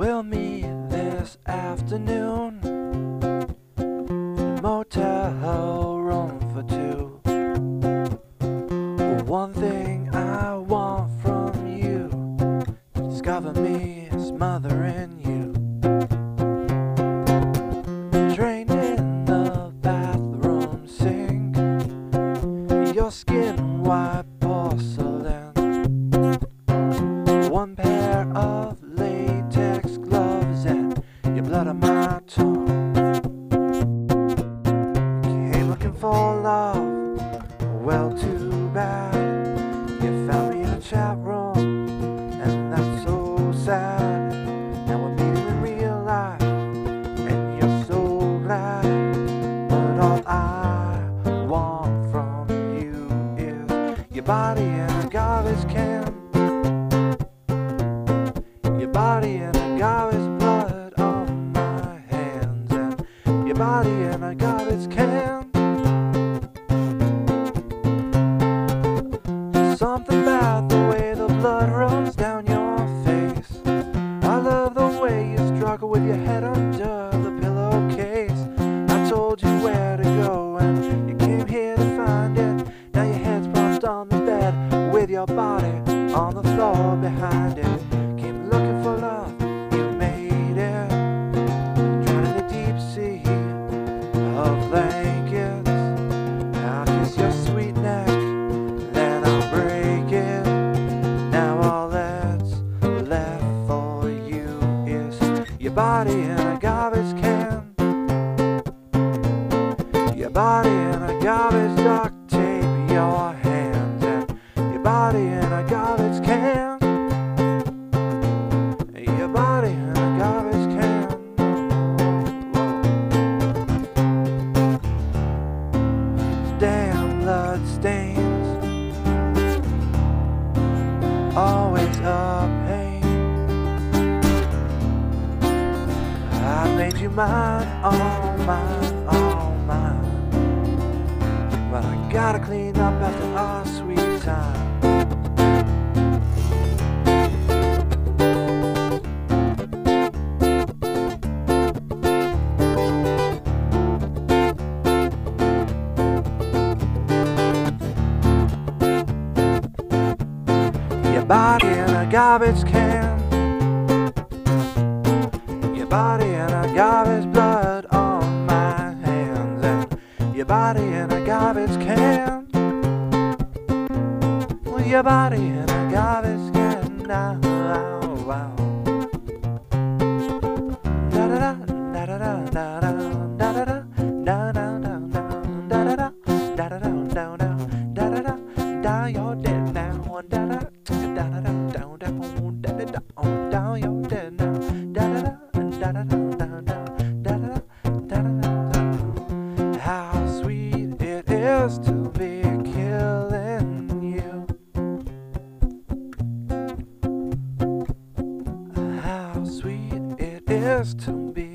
We'll meet this afternoon in a motel room for two. One thing I want from you, discover me smothering you. Drained in the bathroom sink, your skin white porcelain. One pair of latex gloves and your blood on my tongue. Came looking for love, well too bad. You found me in a chat room, and that's so sad. Now we're meeting in real life, and you're so glad. But all I want from you is your body in a garbage can. Your body in a garbage, blood on my hands, and your body in a garbage can. Something about the way the blood runs down your face. I love the way you struggle with your head under the pillowcase. I told you where to go and you came here to find it. Now your head's propped on the bed with your body on the floor behind it. Came looking for love, you made it. Drowned in the deep sea of blankets. I'll kiss your sweet neck, then I'll break it. Now all that's left for you is your body in a garbage can. Your body in a garbage, duct tape your hands, and your body in a garbage can. Your body in a garbage can. Damn blood stains, always a pain. I made you mine, all mine, all mine. But I gotta clean up after our sweet time. Your body in a garbage can. Your body in a garbage, blood on my hands, and your body in a garbage can. Well, your body in a garbage can now. Da da da da da da da da da da da da da da da da da da da. You're dead now. Da da da da da da da da. Down, you're dead now. Da da da da da da da da da da. How sweet it is to be killing you. How sweet it is to be